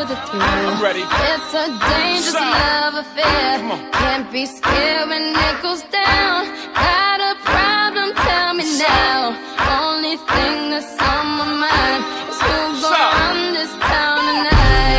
the thrill. I'm ready. It's a dangerous love affair. Can't be scared when it goes down. Got a problem? Tell me now. Only thing that's on my mind is who's gonna run this town tonight.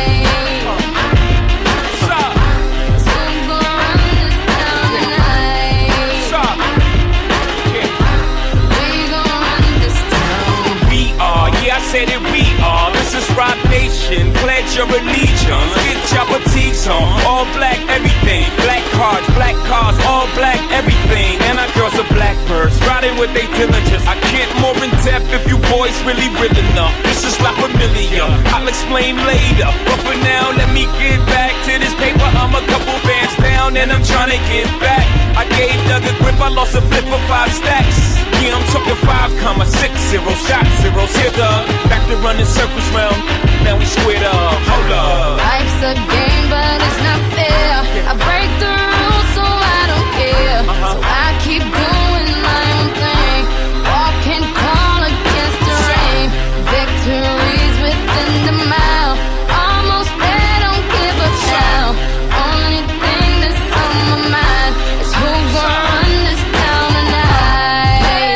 Said it, we are. This is Rock Nation. Pledge your allegiance. Get your boutiques on. All black everything. Black cars, all black everything. And our girls are blackbirds, riding with their diligence. I can't more in depth if you boys really real enough. This is La Familia. I'll explain later. But for now, let me get back to this paper. I'm a couple bands down and I'm trying to get back. I gave Doug a grip, I lost a flip for 5 stacks. Yeah, I'm talking 5,60 shots, zeros. Here, Doug. Back to running circles round, now we squared up. Hold up. Life's a game, but it's not fair. I break the rules, so I don't care. So I keep doing my own thing. Walking call against the rain. Victories within the mile. Almost there, don't give a damn. Only thing that's on my mind is who's gonna run this town tonight.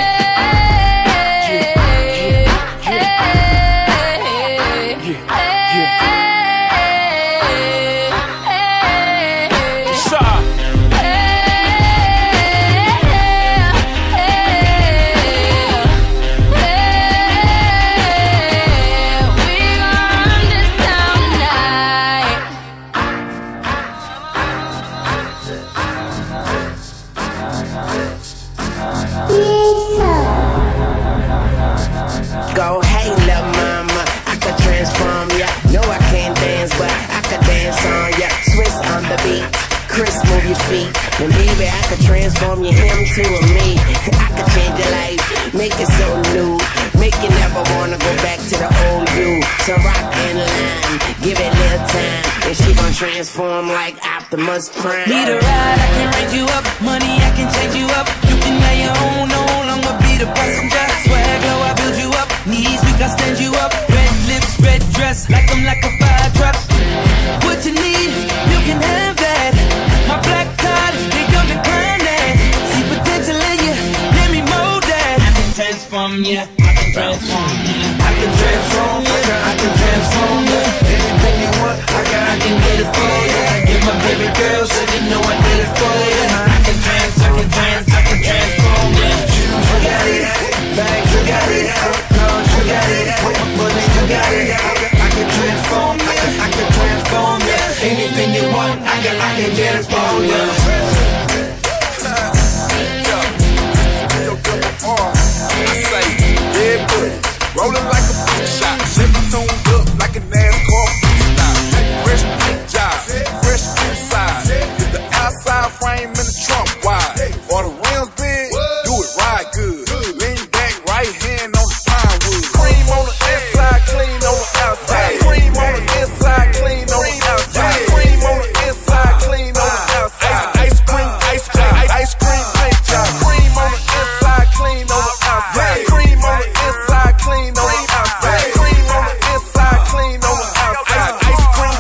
Go, hey, lil' mama, I could transform ya. No, I can't dance, but I could dance on ya. Swiss on the beat, Chris, move your feet. And baby, I could transform you, him to a me. I could change your life, make it so new. Make you never wanna go back to the old you. So rock and line, give it a little time. And she gon' transform like Optimus Prime. Need a ride, I can raise you up. Money, I can change you up. You can have your own, I'ma be the passenger. Swag low, I build you up. Knees weak, I stand you up. Red lips, red dress, like I'm like a fire truck. What you need, you can have that. My black card, they don't decline that. See potential in you, let me mold that. I can transform ya, I can transform ya. I can transform ya, I can transform ya. Anything you want, I can get it for ya. Give my baby girl, so you know I did it for ya. I can transform ya. You got it, bags, you got it, cars, you got it, money, you got it. I can transform ya, I can transform ya. Anything you want, I can get it for ya. I say, yeah, good. Rolling like a big shot, Chevy tuned up like a NASCAR freestyle. Fresh paint job, fresh inside. Get the outside frame in the trunk wide. Or the rims big, do it right good. Lean back, right hand on the pine wood. Cream on the inside, clean on the outside. Cream on the inside, clean on the outside. Cream on the inside, clean on the outside. Ice cream paint job. Cream on the inside, clean on the outside. Cream on the inside, clean on the outside. Cream on the inside, clean on the outside. Ice cream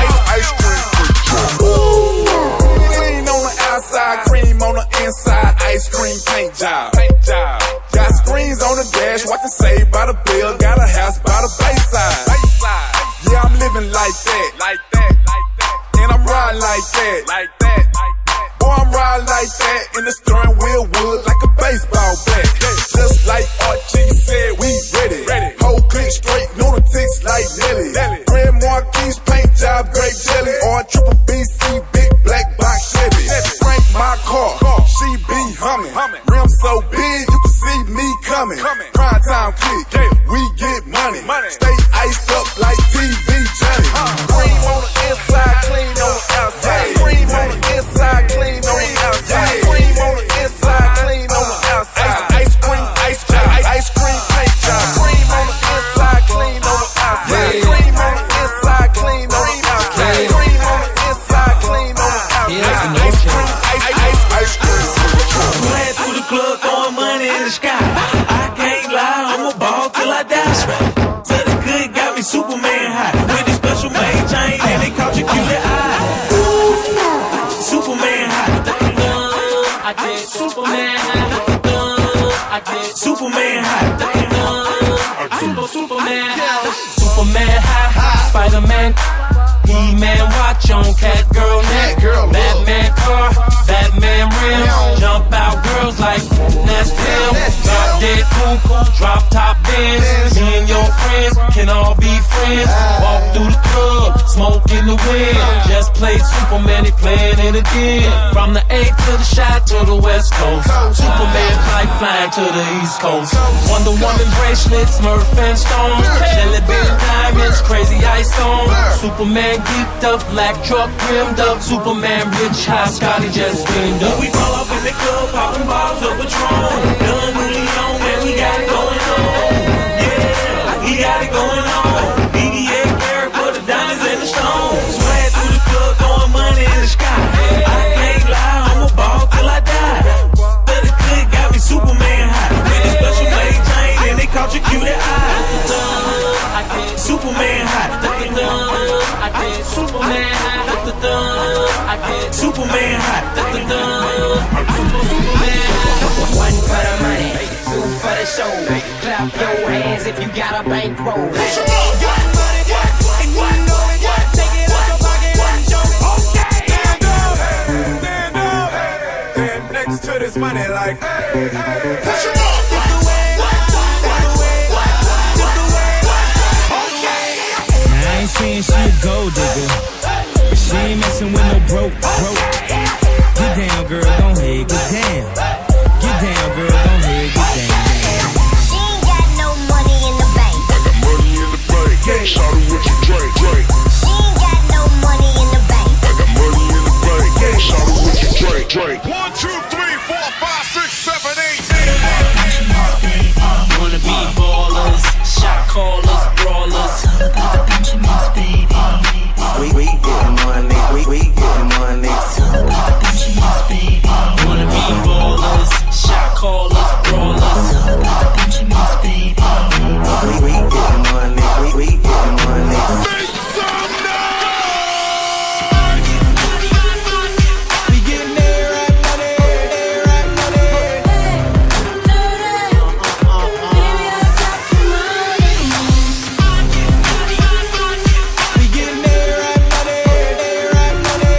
clean on the outside, cream on the inside. Ice cream paint job. Got screens on the dash, watching Saved by the Bell. Got a house by the Bayside. Yeah, I'm living like that. And I'm riding like that. Boy, I'm riding like that. In the steering wheel wood like a baseball bat. Just like Archie said, we ready. Whole click straight, lunatics like Nelly. Grand Marquis paint job, grape jelly. Or triple BC, big black box Chevy. Frank my car, she be humming. Rim so big, you can see me coming. Prime time click, we get money. Stay iced up like TV Johnny. Cream on the inside, clean on the outside. Cream on the inside, clean on the outside. Cream on the inside, clean on the outside. Ice cream paint job. Cream on the inside, clean on the outside. Cream on the inside, clean on the outside. Cream on the inside, clean on the outside. Ice cream. Ran through the club, throwing money in the sky. I can't lie, I'm a ball till I die. So the good got me Superman high. With this special made chain. I get Superman high. I get Superman high. Superman high. Superman high. Spider-Man. He-Man watch on Catgirl neck. Batman car. Batman rims. Jump out girls like that's him. Drop dead cuckoo. Drop top Benz. Me and your friends can all be friends. Walk through the club. Smoke in the wind. Just played Superman. They playing it again. From the A to the shot to the West Coast. Superman pipeline to the East Coast. Wonder Woman bracelets. Smurf and Stone. Jelly bean diamonds. Crazy ice on. Superman geeked up. Black truck rimmed up. Superman rich high. Scotty just screamed up. We fall up in the club. Popping bottles of Patron. Done really on. Man, we got it going on. Yeah, we got it going on. BBA Garrett put the diamonds in the stones. Swag through the club, throwing money in the sky. I can't lie, I'm a ball till I die. But the click got me Superman high. With a special made chain and they caught your cutie eye. I get Superman high. I get Superman high. I get Superman high. One for the money, two for the show. Clap your hands if you got a bankroll. Stand next to this money like I ain't saying she a gold digger, but she ain't messing with no broke. Get down, girl, don't head, get down. Get down, girl, don't head, get down. She ain't got no money in the bank. I got money in the bank. Yeah. Shout out what you drink. She ain't got no money in the bank. I got money in the bank. Yeah. Shout out what you drink. 1, 2, 3, 4, 5, 6, 7, 8. Wanna be ballers, shot callers, brawlers. Benjamin's baby. We getting money, we getting money. Benjamin's baby. Wanna be ballers, shot callers, brawlers. Benjamin's baby. We getting money, we getting money. Make some noise! We getting there, right money, right money. We getting there, right money, right money.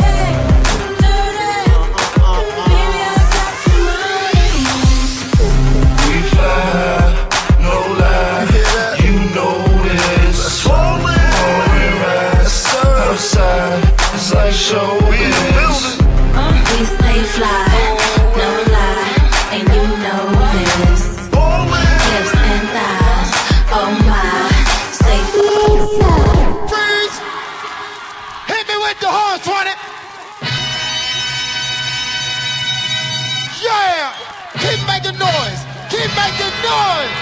We fly, no lie, you know this. Falling rise, outside, it's like showbiz. We stay fly, no lie, and you know this. Hips and thighs, oh my, stay Freeze! Hit me with the horns, 20! Yeah! Keep making noise! Keep making noise!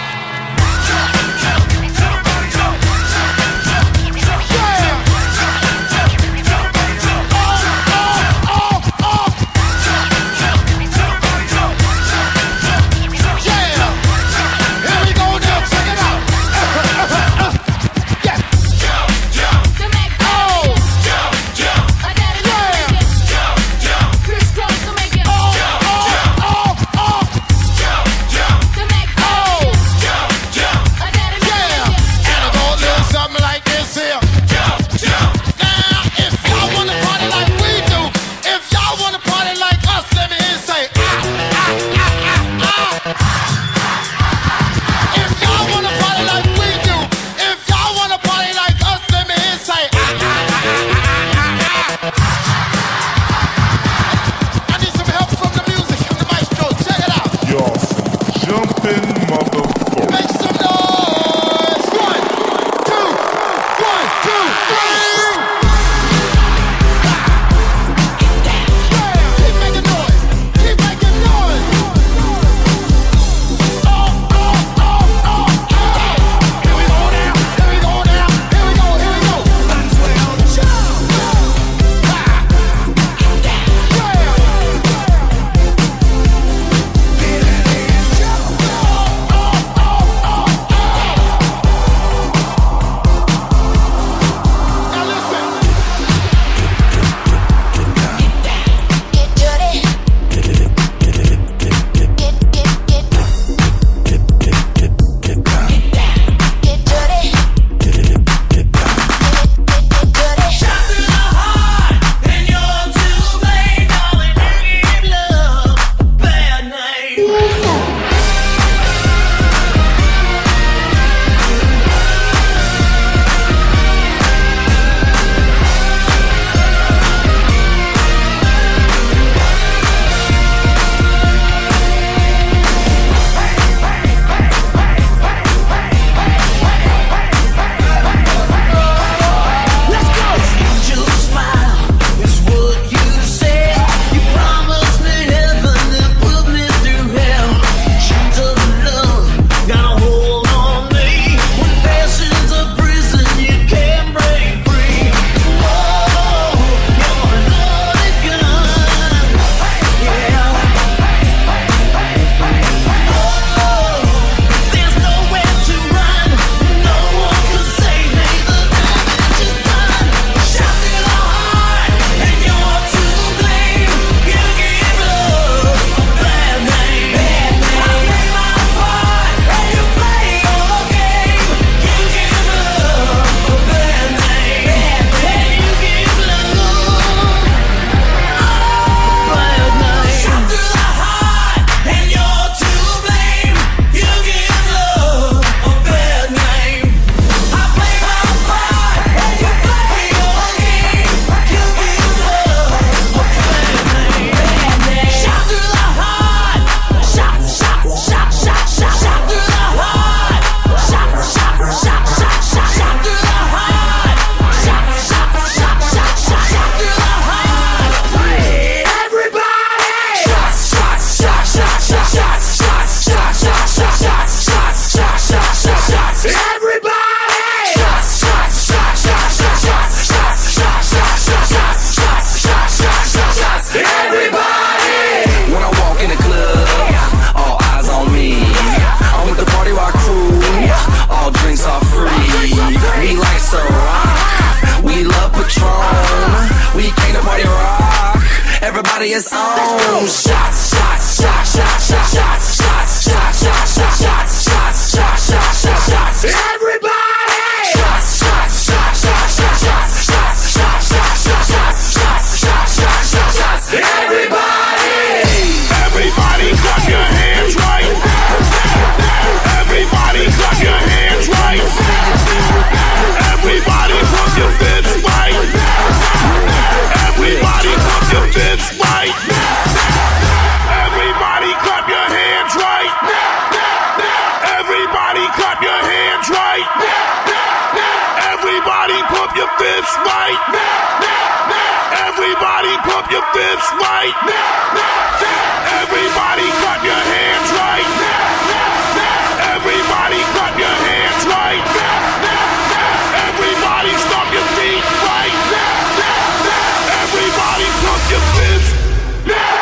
right now. Everybody pump your fists right now. Everybody clap your hands right now. Everybody clap your hands right now. Everybody stomp your feet right now. Everybody pump your fists now.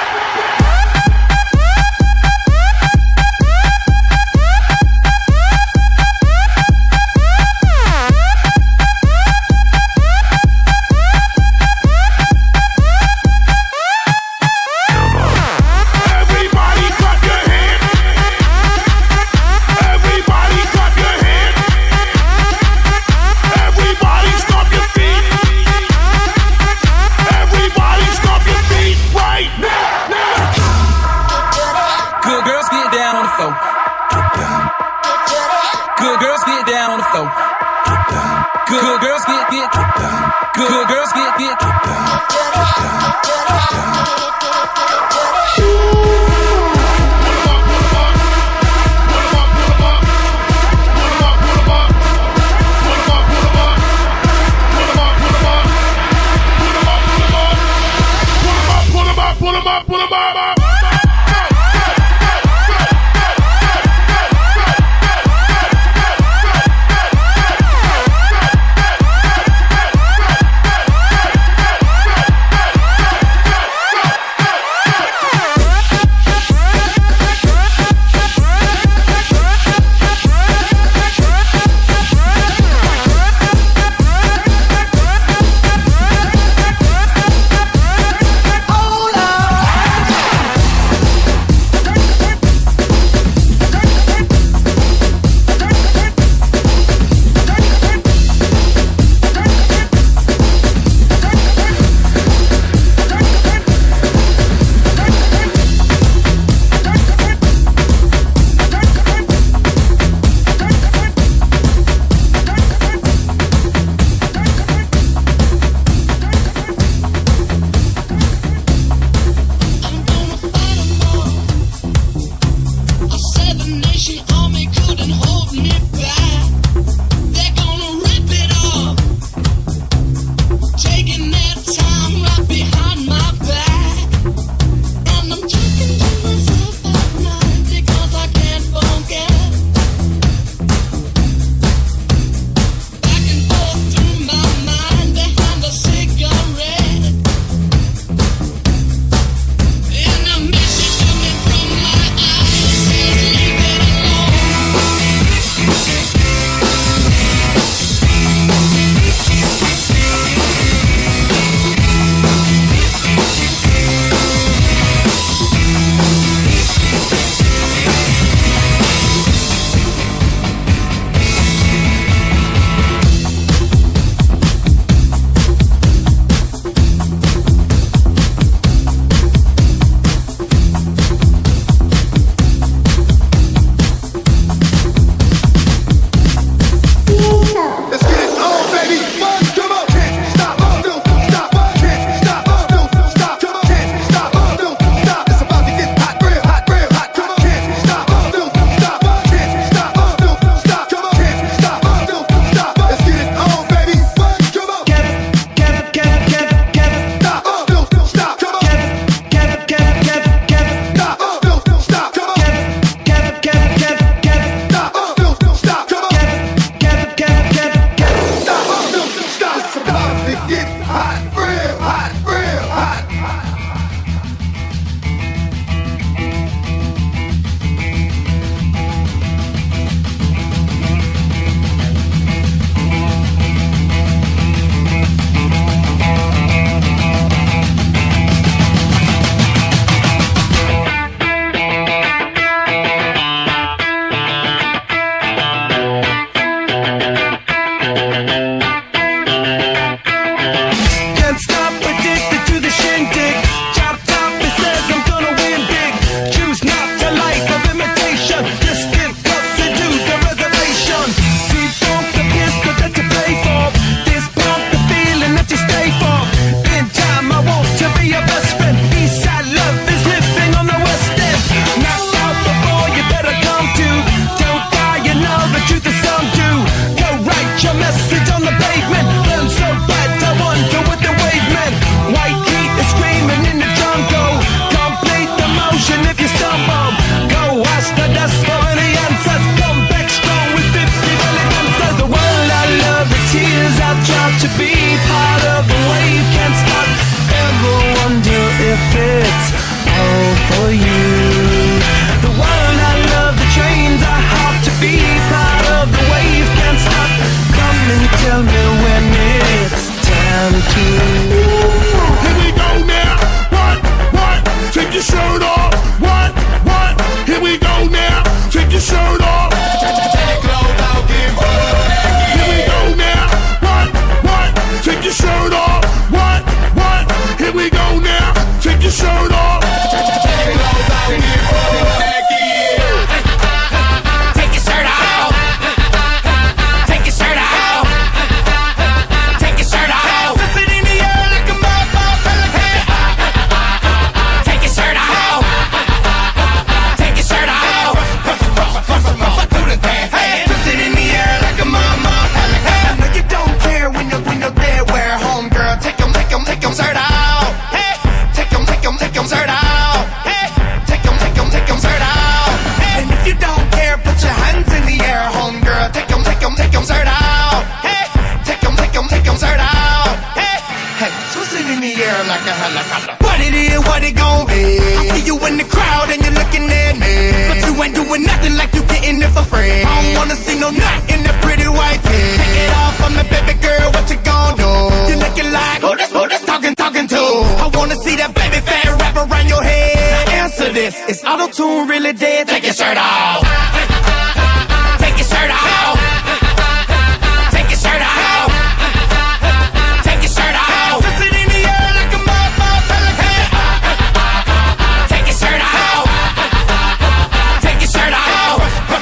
Is auto-tune really dead? Take your shirt off. Take your shirt off. Take your shirt off. Take your shirt off. Twist it in the air like a motherfucker. Take your shirt off. Take your shirt off.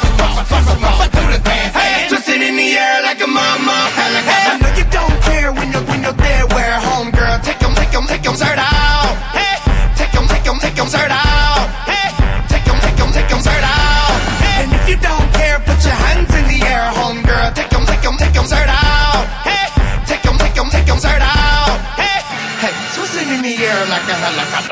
Twist it in the air like a motherfucker. I know you don't care when you're there. Wear a home girl. Take your shirt off. Take your shirt off. Take your shirt off. And if you don't care, put your hands in the air, home girl. Take your shirt off. Take your shirt off. Hey, twist it in the air like a helicopter.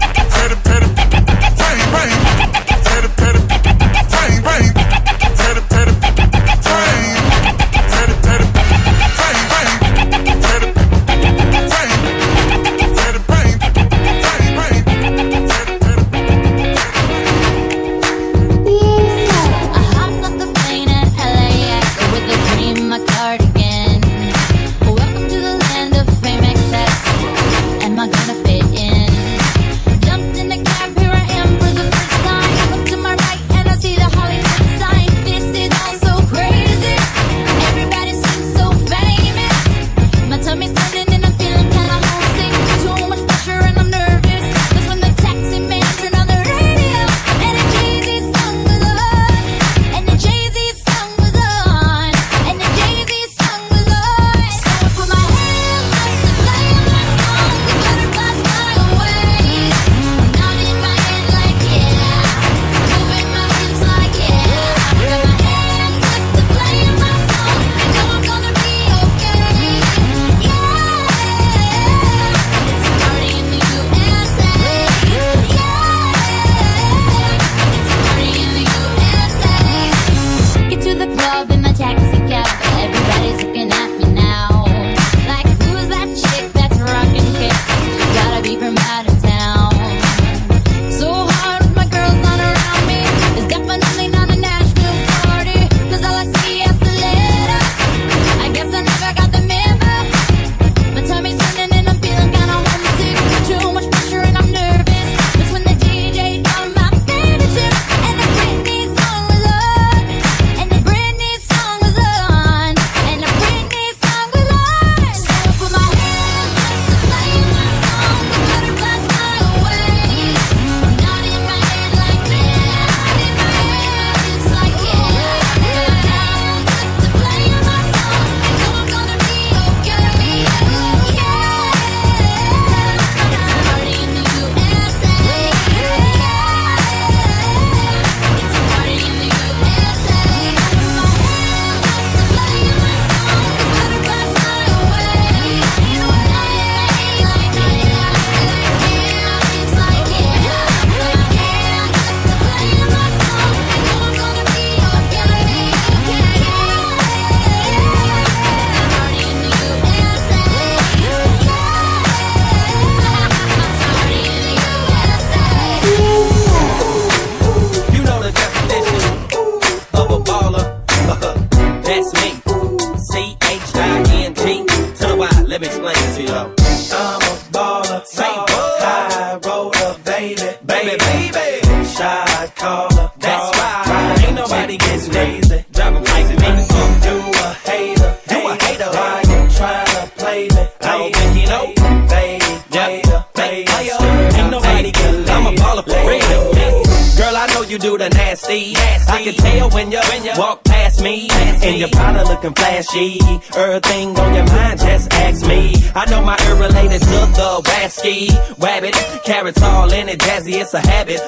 Flashy, everything on your mind, just ask me. I know my ear related to the Wasky, Wabbit, carrots all in it, jazzy, it's a habit.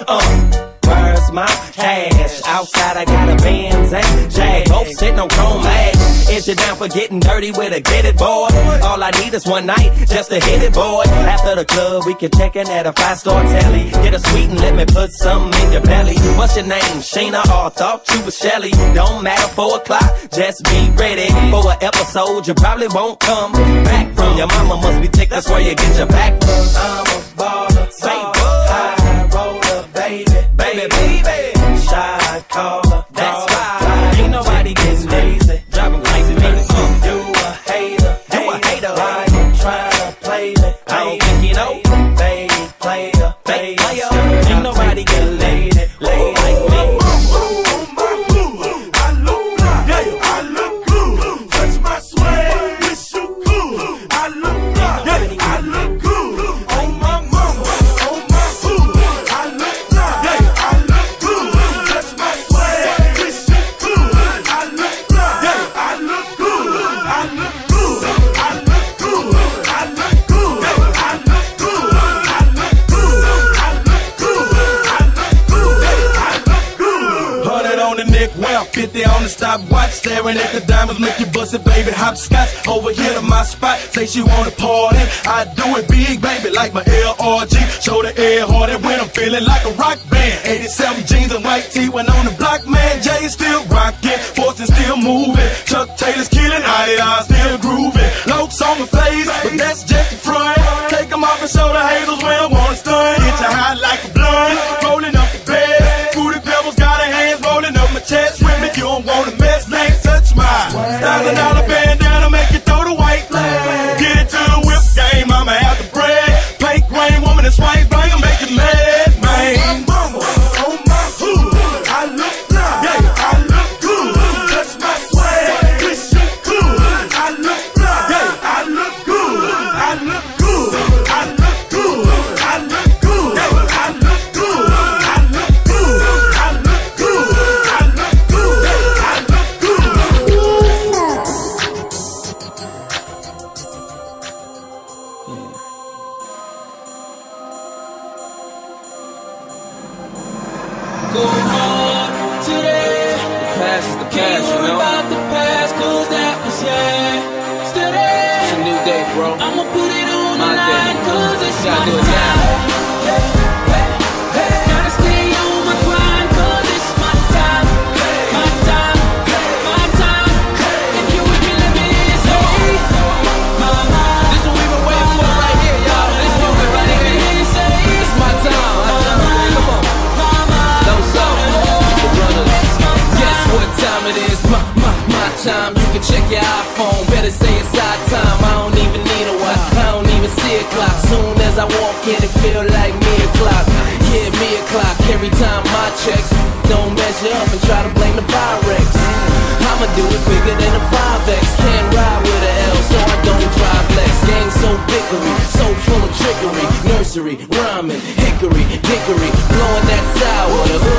Where's my cash? Outside I got a Benz and Jag, both sitting on chrome mags. Is you down for getting dirty with a get it, boy? All I need is one night just to hit it, boy. After the club we can check in at a 5-star telly. Get a sweet and let me put something in your belly. What's your name? Sheena, or thought you was Shelly. Don't matter, 4 o'clock, just be ready for an episode you probably won't come back from. Your mama must be thick, that's where you get your back from. I'm a baller, high roller, baby, baby, shot caller, that's why ain't nobody getting lazy, driving crazy, baby. You a hater, why you tryna play me? I don't think you know, fake player, ain't nobody getting lazy. Well, 50 on the stopwatch, staring at the diamonds, make you bust it, baby. Hopscotch over here to my spot. Say she wanna party, I do it big, baby, like my LRG. Show the air harder when I'm feeling like a rock band. 87 jeans and white tee when on the block, man. Jay is still rocking, Fortune still moving. Chuck Taylor's killing, I still grooving. Lokes on my face, but that's just the front. Take them off and show the hazels when I wanna stun. Get you high like a blunt, rolling up the bed. Fruity Pebbles got her hands rolling up my chest. With me, you don't wanna mess, ain't touch my $1,000 bandana, make you throw the white flag. Get it to the whip game, I'ma have the bread. Pink rain woman and swipe, bang 'em, make you mad, man. Mama, on my hood, I look fly, yeah, I look good. Touch my swag, wish you could. I look fly, yeah, I look good. I look good, I look good, I look good, I look good, I look good, I look good, I look good, I look good. Go hard today. The past is the past, you know. About the past, 'cause that was yesterday. It's a new day, bro. I'ma put it on My the day. line, 'cause it's Gotta my do it now. time. Gotta stay on my grind, 'cause it's my time. My time, my time. If you with me, let me hear you say, mama. This is what we've been waiting for right here, y'all. This moment right Let me here. hear you say, It's my time. Come on. mama. Those up, the brothers. Guess what time it is? My time. You can check your iPhone. Better say it's our time. I don't even need a watch. I don't even see a clock. Soon as I walk in, it feel like me o'clock. Yeah, me o'clock. Every time my checks don't measure up and try to blame the Pyrex. I'ma do it bigger than a 5X. Can't ride with a L, so I don't drive Lex. Game so bickery, so full of trickery. Nursery, rhyming, hickory, dickory, blowing that sour. The hood